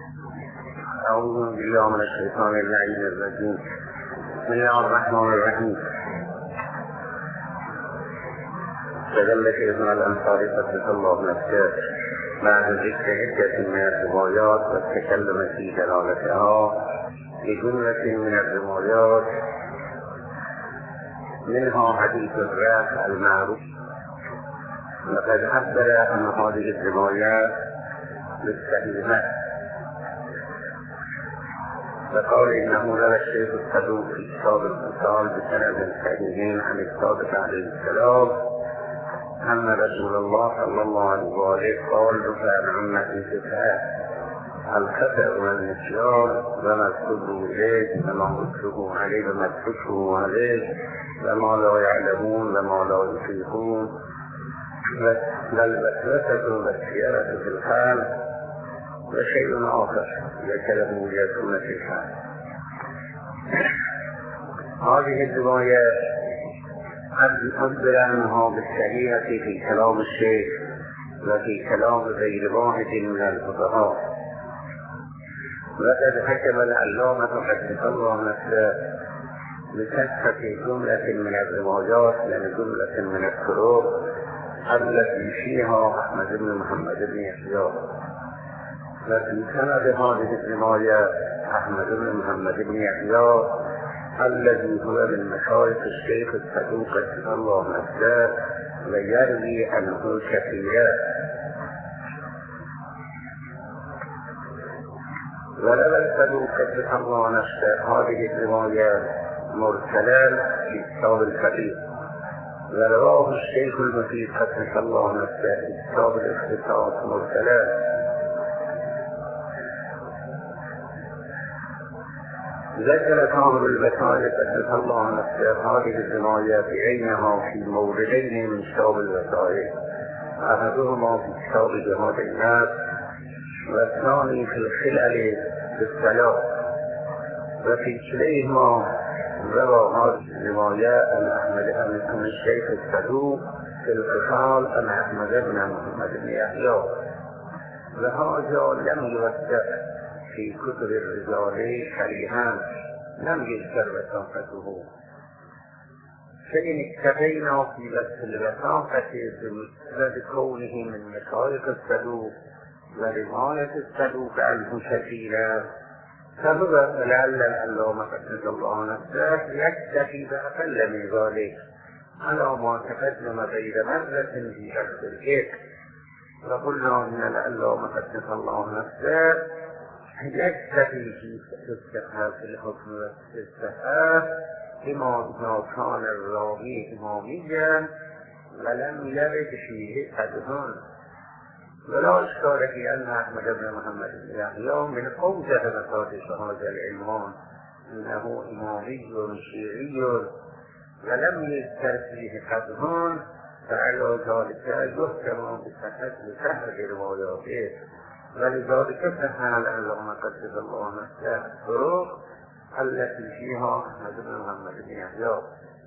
أعوذ بالله من الشيطان اللعين الرجيم. بسم الله الرحمن الرحيم. تجلى شيخنا الأنصاري قدس الله نفسه بعد ذكر عدة من الروايات والتكلم في دلالتها بجملة من الروايات، منها حديث الراس المعروف. لقد عبر عن هذه الروايات بالصحيحة فقال إنه روى الشيخ الصدوق في كتاب الوصال بسند صحيح عن الصادق عليه السلام أن رسول الله صلى الله عليه وسلم قال: رفع عن نفسه الخطأ والنسيان وما اكتبه إليه وما اكتبه عليه وما اكتبه عليه وما لا يعلمون وما لا يطيقون والوسوسة والسيرة في الحال وشيء آخر ذكره يكون في الحال. هذه الروايات أخبر عنها بالصحيحة في كلام الشيخ وفي كلام غير واحد من الفقهاء. وقد حكم العلامة قدس الله نفسه بصحة جملة من الروايات لجملة من الطرق التي فيها أحمد بن محمد بن يحيى. وفي سند هذه الرواية أحمد بن محمد بن يحيى الذي هو من مشايخ الشيخ الصدوق قدس الله نفسه ويروي عنه كثيرا. وروى الصدوق قدس الله نفسه هذه الرواية مرسلا في كتاب الكبير، ورواه الشيخ المفيد قدس الله نفسه في كتاب الاختصاص مرسلا. ذكر صاحب الوسائل قدس الله نفسه هذه الرواية بعينها في موردين من كتاب الوسائل، أحدهما في كتاب جهاد الناس والثاني في الخلل بالصلاة. وفي كليهما روى هذه الرواية عن الشيخ الصدوق في الخصال عن أحمد بن محمد بن يحيى، وهذا لم يوثق في كتب الرجال صريحا، لم يذكر وثاقته. فإن اكتفينا في بث الوثاقة بكونه من مشايخ الصدوق ورواية الصدوق عنه كثيرا، فهو لعل العلامة قدس الله نفسه يكتفي بأقل من ذلك على ما تقدم غير مرة في شخص الذكر. وقلنا إن العلامة قدس الله نفسه يكتفي في استخفاف الحكم والاستخفاف بما كان الراوي إماميا ولم يرد فيه قدح. ولا إشكال في أن أحمد بن محمد بن يحيى من أوجه مصادر هذا العنوان إنه إمامي شيعي ولم يذكر فيه قدح، فعلى ذلك يحكم بصحة رواياته. ولذلك فهم العلامة قدس الله نفسه الطرق التي فيها أحمد بن محمد بن يحيى.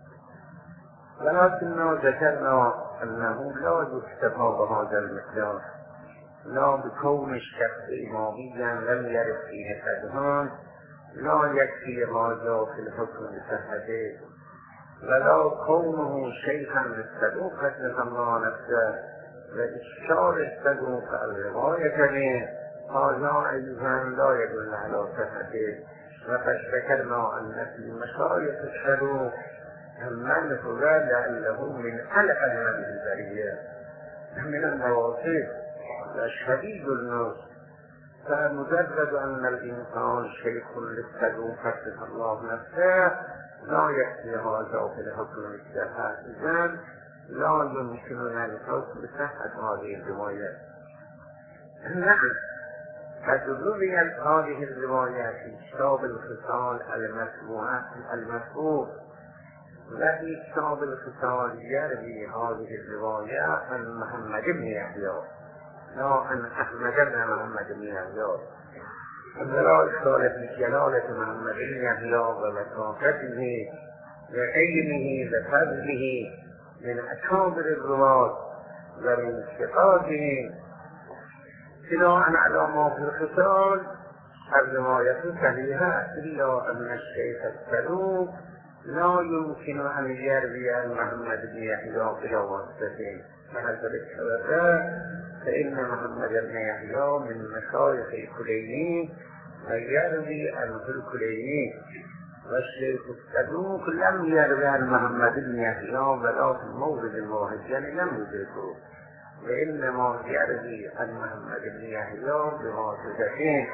ولكننا ذكرنا أنه لا يكتفى بهذا المقدار، لا بكون الشخص إماميا لم يرد فيه قدحان لا يكفي هذا في الحكم بصحته، ولا كونه شيخا للصدوق قدس الله نفسه وإشار الصدوق الرواية منه هذا أيضا لا يدل على صحته. وقد ذكرنا أن في مشايخ الصدوق من هو لعله من ألعن هذه البرية من النواصب وشديد النص، فمجرد أن الإنسان شيخ للصدوق قدس الله نفسه لا يكفي هذا في الحكم بالصحة. إذن لا يمكننا الحكم بصحة هذه الروايات. نعم، قد رويت هذه الروايات في كتاب الخصال المذكور، وفي كتاب الخصال يروي هذه الرواية عن محمد بن يحيى لا عن أحمد بن محمد بن يحيى. ولا إشكال في جلالة محمد بن يحيى ومكانته وعلمه وفضله من أكابر الرواة ومن ثقاته، ابتداء على ما في الخصال الرواية صحيحة إلا أن الشيخ الصدوق لا يمكن أن يروي عن محمد بن يحيى بلا واسطة، فحسب الشهداء فإن محمد بن يحيى من مشايخ الكليني ويروي عنه الكليني، والشيخ الصدوق لم يروي عن محمد بن يحيى ولا في المورد الواحد، يعني لم يدركه، وإنما يروي عن محمد بن يحيى بواسطتين،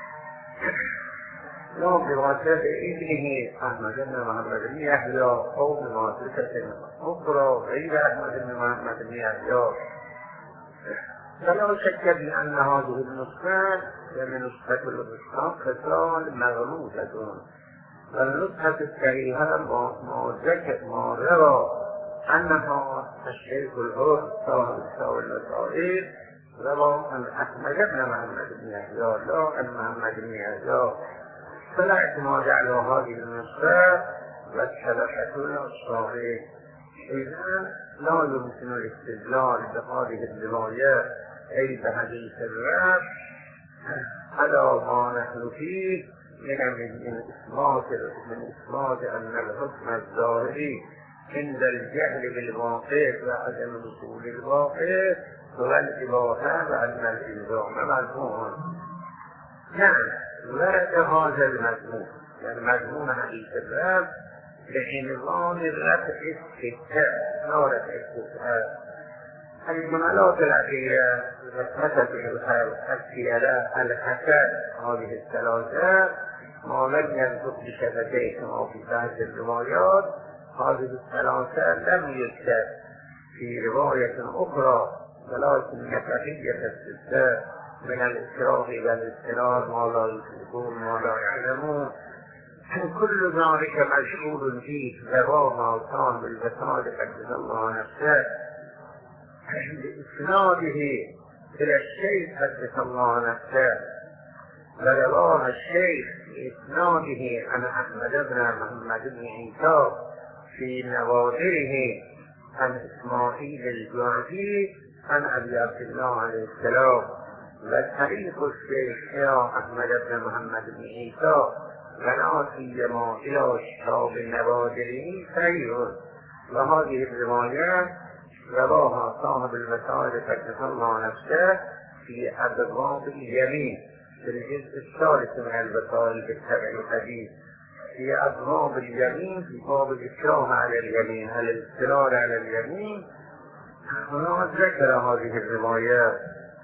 لا بواسطة ابنه أحمد بن محمد بن يحيى أو بواسطة أخرى غير أحمد بن محمد بن يحيى. فلا شك بأن هذه النسخة من نسخة الوسطى خصال مغلوطة، والنسخة الصحيحة ما روى أنها الشيخ الحر صاحب الوسائل روى عن أحمد بن محمد بن يحيى لا عن محمد بن يحيى، فلا اعتماد على هذه النسخة والشبكة الصحيحة. إذن لا يمكن الاستدلال بهذه الروايات أي بحديث الرب على ما نحن فيه من إثبات أن الحكم الظاهري عند الجهل بالواقع وعدم وصول الواقع هو الإباحة وأن الإلزام مذموم. نعم، ورد هذا المذموم، يعني مذموم حديث الرب بعنوان رفع الستة لا رفع الستة. الجملات الأخيرة مثل السيارة الحسن هذه الثلاثة ما لم ينطق بشفتيه كما في بعض الروايات، هذه الثلاثة لم يذكر في رواية أخرى، ولكن بقية الستة من الإكراه إلى الاضطرار ما لا يطلقون ما لا يعلمون، كل ذلك مشغول فيه رواما كان بالبصائر قدس الله نفسه بإسناده إلى الشيخ قدس الله نفسه، ورواه الشيخ بإسناده عن أحمد بن محمد بن عيسى في نوادره عن إسماعيل الجعفي عن أبي عبد الله عليه السلام، وطريق الشيخ يا أحمد بن محمد بن عيسى ولا سيما إلى شتاب نوادره صحيح. وهذه الروايات رواها صاحب المسائل قدس الله نفسه في أبواب اليمين في الجزء الثالث من البصائر بالسبع الحديث، في أبواب اليمين في باب الإكراه على اليمين على الاضطرار على اليمين، هنا ذكر هذه الروايات.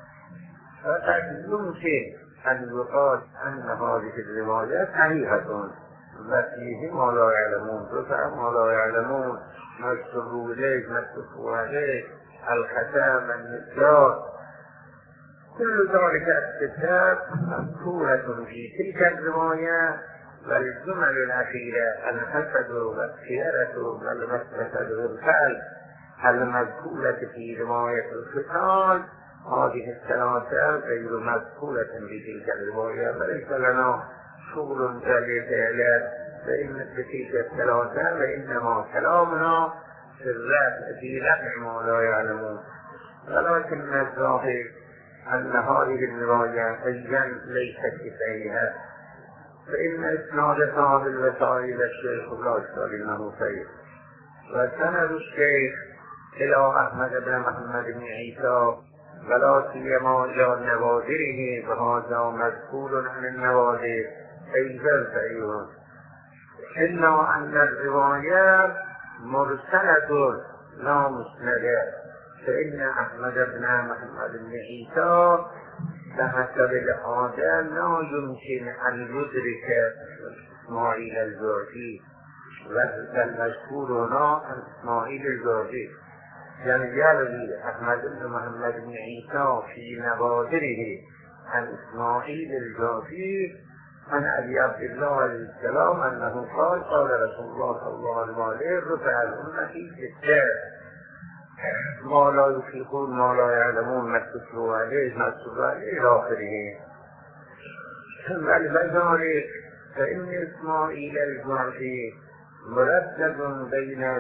فقد يمكن أن يقال أن هذه الروايات صحيحة وفيه ما لا يعلمون، رفع ما لا يعلمون، مكتوب إليك مكتوب عليك، الختام النسيان، كل ذلك الكتاب مذكورة في تلك الرواية. والجمل الأخيرة الحسد والخيرة والمسرة والفعل المذكورة في رواية الختان، هذه الثلاثة غير مذكورة في تلك الرواية، فليس لنا شغل ذلك فإن تلك الثلاثة وإنما كلامنا في رفع ما لا يعلمون. ولكن الظاهر أن هذه الرواية أيضا ليست صحيحة، فإن إسناد صاحب الوسائل الشيخ لا يشتغل أنه صحيح، وسند الشيخ إلى أحمد بن محمد بن عيسى ولا سيما إلى نوادره، وهذا مذكور عن النوادر أيضا صحيح، إلا أن الروايات مرسلة لا مسندة، فإن أحمد بن محمد بن عيسى بحسب العادة لا يمكن أن يدرك إسماعيل الجعفي، والمشهور هنا عن إسماعيل الجعفي، يعني يروي أحمد بن محمد بن عيسى في نوادره عن إسماعيل الجعفي عن أبي عبد الله عليه السلام أنه قال قال رسول الله صلى الله عليه وسلم رفع الأمة في ستة ما لا يطلقون ما لا يعلمون مكتوب عليه مكتوب عليه إلى آخره. ولذلك فإن إسماعيل الجعفي مرتب بين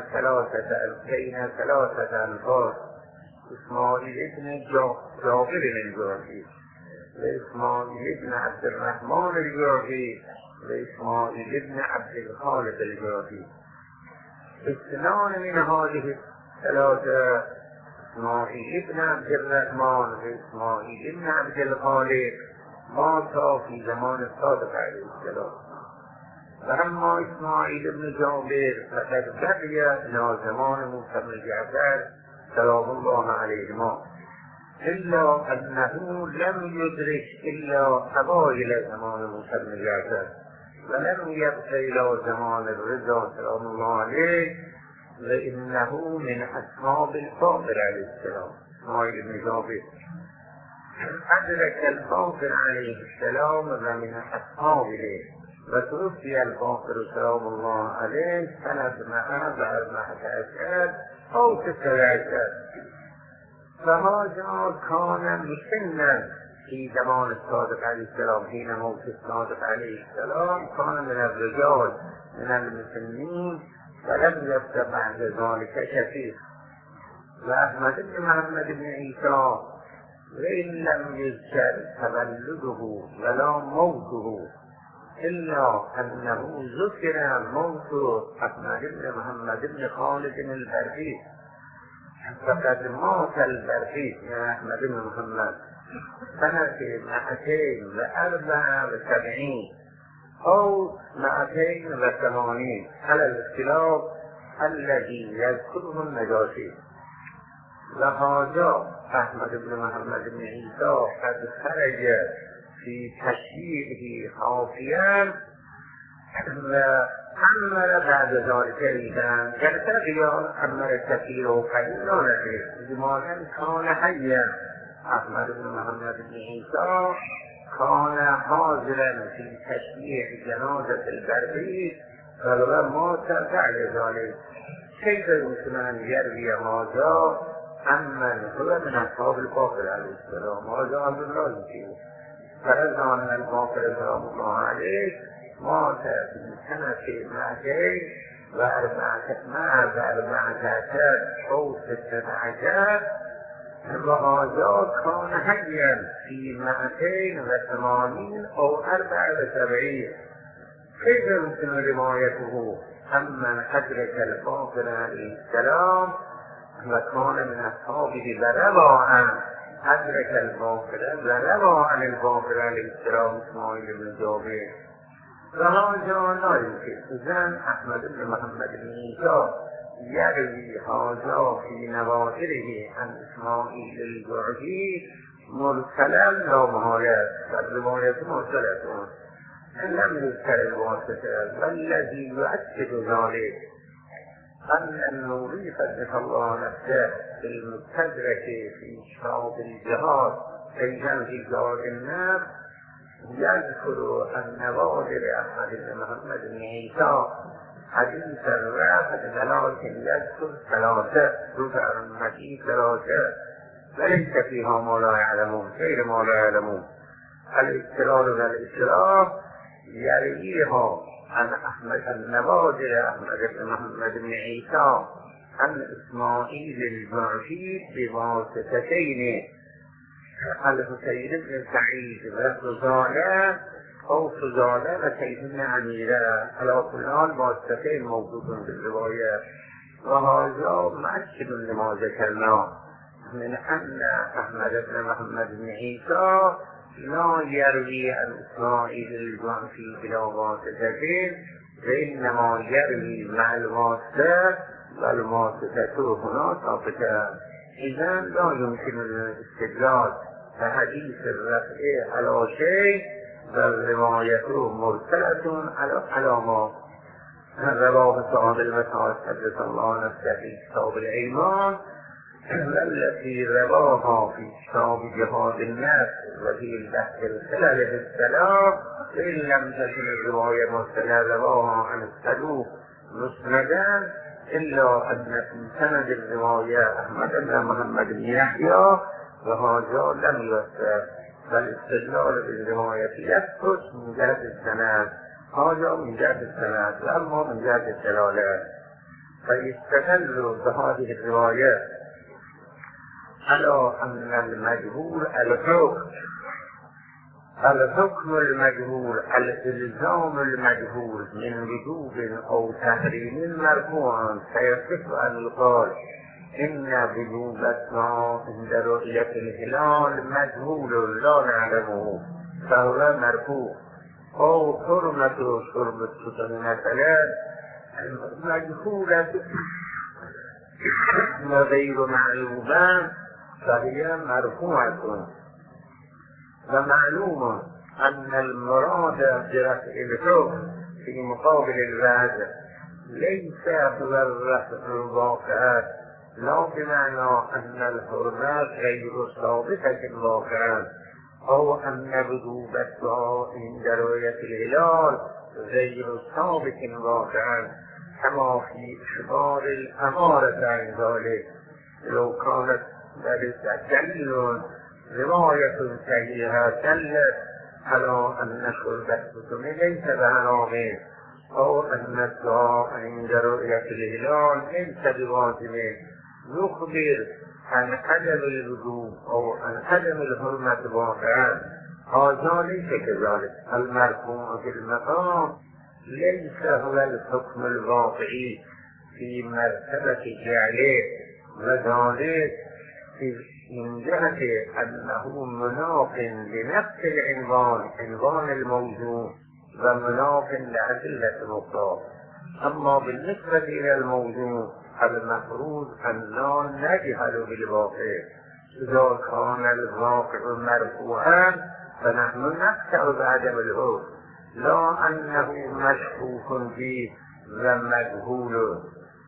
ثلاثة أنفار، إسماعيل ابن جابر الجعفي وإسماعيل بن عبد الرحمن الجعفي وإسماعيل بن عبد الخالق الجعفي. اثنان من هذه الثلاثة إسماعيل بن عبد الرحمن وإسماعيل بن عبد الخالق ماتا في زمان الصادق عليه السلام. وأما إسماعيل بن جابر فقد بقي إلى زمان موسى بن جعفر سلام الله عليهما، إلا أنه لم يدرك إلا أوائل زمان موسى بن جعفر، ولم يبق إلى زمان الرضا سلام الله عليه، لأنه من أصحاب الباقر عليه السلام. إسماعيل بن جابر أدرك الباقر عليه السلام ومن أصحابه، وتوفي الباقر سلام الله عليه سنة 114 أو 19، فهذا كان مسنا في زمان الصادق عليه السلام. حين موت الصادق عليه السلام كان من الرجال من المسنين، ولم يبق بعد ذلك شفيق. وأحمد بن محمد بن عيسى وإن لم يذكر تولده ولا موته، إلا أنه ذكر موت أحمد بن محمد بن خالد البرقي، فقد مات البرقي يا أحمد بن محمد سنة 274 أو 280 على الاختلاف الذي يذكره النجاشي. لهذا أحمد بن محمد بن عيسى قد خرج في تشييعه خافيا وأمر بعد ذلك إذا يرتقي أمر كثير وقليل لماذا كان حيا. أحمد بن محمد بن عيسى كان حاضرا في تشييع جنازة البرقي فلو مات بعد ذلك. كيف يمكن أن يروي هذا عمن هو من أصحاب الباقر عليه السلام؟ هذا أمر لا يمكن. فرضا أن الباقر سلام الله عليه مات في سنة 214 أو 16، وهذا كان حيا في 280 أو 74. كيف يمكن روايته عمن أدرك الباقر عليه السلام وكان من أصحابه وروى عن أدرك الباقر وروى عن الباقر عليه السلام إسماعيل بن جابر؟ وهذا لا يمكن. إذن أحمد بن محمد بن عيسى يروي هذا في نظائره عن إسماعيل الجعفي مرسلا لا محالة، فالرواية مرسلة لم يذكر الواسطة. والذي يؤكد ذلك أن النوري قدس الله نفسه في المستدرك في شعب الجهاد في جنب جهاد النفس يذكر أن نوادر أحمد بن محمد بن عيسى حديث الواحد ولكن يذكر 3 رفع المسيح 3 وليس فيها ما لا يعلمون غير ما لا يعلمون. الاستقلال والإسراف يرويها عن أحمد النوادر أحمد بن محمد بن عيسى عن إسماعيل الجعفي بواسطتين، الحسين بن سعيد وفضالة أو فضالة وسيد بن عميرة، على كل حال واسطتين موجود في الرواية. وهذا مؤكد لما ذكرنا من أن أحمد بن محمد بن عيسى لا يروي عن إسماعيل الجعفي بلا واسطتين، وإنما يروي مع الواسطة والواسطة هنا ثابتة. إذن لا يمكن الاستدلال فحديث الرفع على شيء والرواية مرسلة على ما رواه صاحب المسعود قدس الله نفسه في كتاب الإيمان، والتي رواها في كتاب جهاد النفس وفي البحث الخلل بالسلام، وإن لم تكن الرواية مرسلة رواها عن الصدوق مسندا، إلا أن في سند الرواية أحمد بن محمد بن يحيى وهذا لم يوثق، فالاستدلال بالرواية يثبت من جهة السند، هذا من جهة السند، وأما من جهة الدلالة فيستدل بهذه الرواية على أن المجهول الحكم الحكم المجهول الالزام المجهول من وجوب او تحريم مرفوع فيصح ان يقال ان وجوب الصوم عند رؤية الهلال مجهول لا نعلمه فهو مرفوع، او حرمة شرب السكن مثلا مجهولة وغير معلومة فهي مرفوعة. ومعلوم أن المراد برفع الحكم في مقابل الوعد ليس هو الرفع الواقع، لا بمعنى أن الحرمات غير ثابتة واقعا، أو أن وجوب الدعاء عند رؤية الهلال غير ثابت واقعا كما في إخبار الأمارة عن ذلك. لو كانت ذلك دليل رواية صحيحة دلت على أن شرب السكن ليس بحرام، أو أن الدعاء عند رؤية الهلال ليس بواجب، نخبر عن عدم الوجوب أو عن عدم الحرمة واقعا، هذا ليس كذلك. المرفوع في المقام ليس هو الحكم الواقعي في مرتبة جعله، وذلك من جهة أنه مناف لنفس العنوان، عنوان الموضوع، ومناف لأدلة الأخرى. أما بالنسبة إلى الموضوع المفروض أن لا نجهل بالواقع، إذا كان الواقع مرفوعا فنحن نقطع بعدم الحكم، لا أنه مشكوك فيه ومجهول.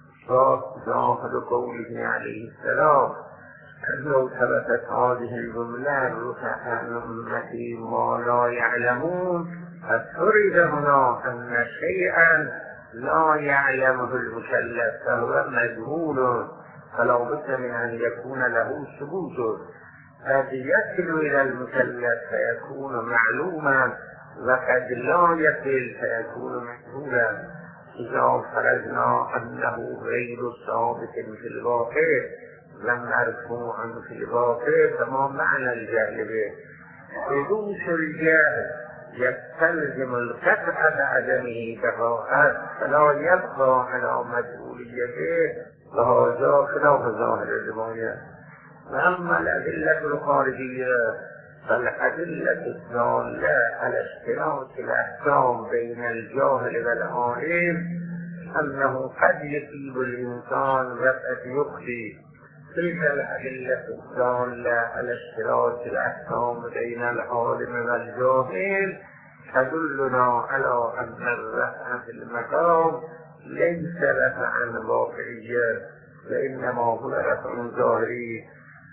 ظاهر قوله عليه السلام لو ثبتت هذه الجملة رفع عن أمتي ما لا يعلمون، ففرض هنا أن شيئا لا يعلمه المكلف فهو مجهول، فلا بد من أن يكون له ثبوت، قد يصل إلى المكلف فيكون معلوما، وقد لا يصل فيكون مجهولا. إذا فرضنا أنه غير ثابت في الواقع ومرفوعا في الواقع فما معنى الجهل به؟ حدوث الجهل يستلزم القطع بعدمه بقاء، فلا يبقى على مجهوليته، وهذا خلاف ظاهر الرواية. وأما الأدلة الخارجية فالأدلة الدالة على اشتراك الأحكام بين الجاهل والعالم أنه قد يصيب الإنسان وقد يخطئ. تلك الأدلة الدالة على اشتراك الأحكام بين العالم والجاهل تدلنا على أن الرفع في المقام ليس رفعا واقعيا، وإنما هو رفع ظاهري.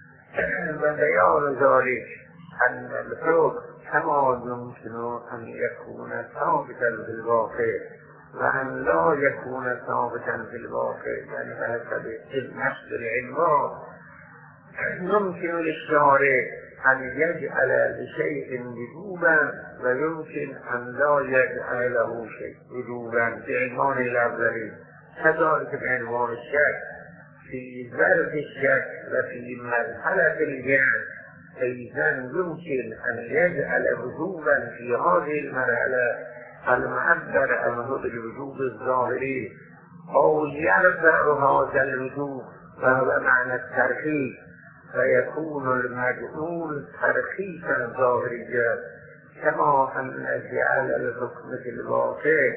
وبيان ذلك أن الحكم كما يمكن أن يكون ثابتا في الواقع وأن لا يكون ثابتا في الواقع، يعني بحسب نفس العنوان، يمكن للشارع أن يجعل لشيء وجوبا ويمكن أن لا يجعل له شيء وجوبا بعنوان الأولي، كذلك بعنوان الشك. في ظرف الشك وفي مرحلة الجهل أيضا يمكن أن يجعل وجوبا في هذه المرحلة المعبر عنه بالوجوب الظاهري، أو يرفع هذا الوجوب وهو معنى الترخيص، فيكون المجهول ترخيصا ظاهريا، كما أن جعل الحكم في الواقع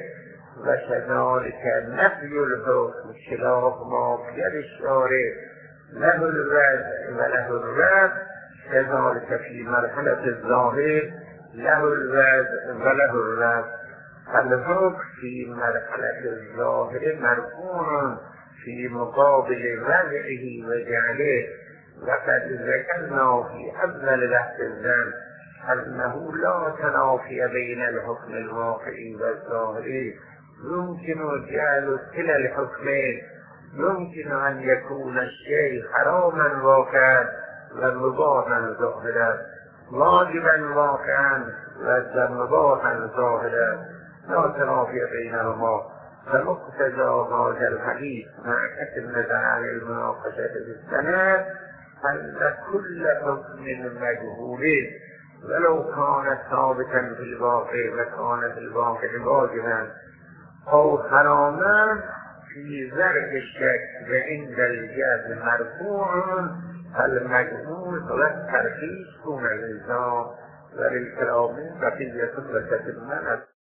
وكذلك نفي الحكم خلاف ما بيد الشارع له الرد وله الرد، كذلك في مرحلة الظاهر له الرد وله الرد. الحكم في مرحلة الظاهر مرفوع في مقابل وضعه وجعله، وقد ذكرنا في أول بحث الذنب أنه لا تنافي بين الحكم الواقعي والظاهري، يمكن جعل كلا الحكمين، يمكن أن يكون الشيء حراما واقعا ومباحا ظاهرا، واجبا واقعا ومباحا ظاهرا، لا تنافي بينهما. فمقتضى هذا الحديث مع كثرة عن المناقشة في السند أن كل حكم مجهول ولو كان ثابتا في الواقع وكان في الواقع واجبا أو حراما في زرع الشك وعند الجهل مرفوع المجهول والترخيص دون الإلزام وللكلام بقية المنع